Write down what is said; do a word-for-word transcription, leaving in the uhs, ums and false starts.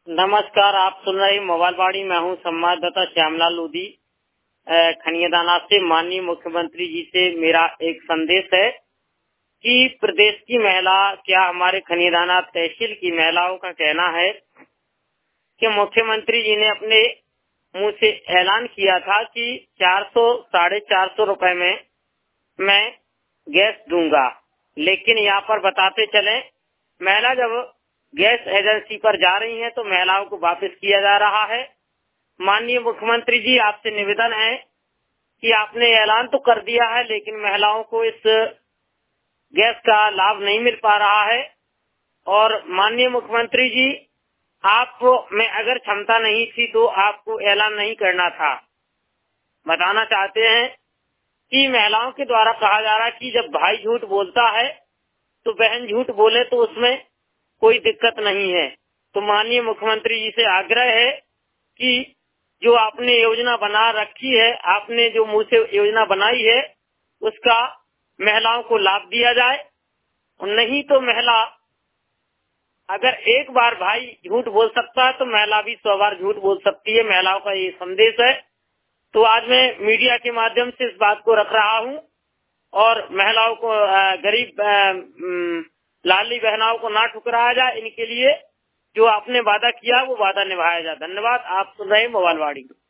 नमस्कार, आप सुन रहे मोबाइल बाड़ी। मैं हूँ संवाददाता श्यामलाल लोधी खनियादाना से। माननीय मुख्यमंत्री जी से मेरा एक संदेश है कि प्रदेश की महिला, क्या हमारे खनियादाना तहसील की महिलाओं का कहना है कि मुख्यमंत्री जी ने अपने मुंह से ऐलान किया था कि चार सौ साढ़े चार सौ रुपए में मैं गैस दूंगा, लेकिन यहाँ पर बताते चले, महिला जब गैस एजेंसी पर जा रही हैं तो महिलाओं को वापस किया जा रहा है। माननीय मुख्यमंत्री जी, आपसे निवेदन है कि आपने ऐलान तो कर दिया है, लेकिन महिलाओं को इस गैस का लाभ नहीं मिल पा रहा है। और माननीय मुख्यमंत्री जी, आप में अगर क्षमता नहीं थी तो आपको ऐलान नहीं करना था। बताना चाहते हैं कि महिलाओं के द्वारा कहा जा रहा है कि जब भाई झूठ बोलता है तो बहन झूठ बोले तो उसमें कोई दिक्कत नहीं है। तो माननीय मुख्यमंत्री जी से आग्रह है कि जो आपने योजना बना रखी है, आपने जो मुंह से योजना बनाई है, उसका महिलाओं को लाभ दिया जाए। और नहीं तो महिला, अगर एक बार भाई झूठ बोल सकता है तो महिला भी सौ बार झूठ बोल सकती है। महिलाओं का ये संदेश है। तो आज मैं मीडिया के माध्यम से इस बात को रख रहा हूँ और महिलाओं को, गरीब लाडली बहनाओं को ना ठुकराया जाए। इनके लिए जो आपने वादा किया वो वादा निभाया जाए। धन्यवाद। आप सुन रहे मोबाइल वाड़ी।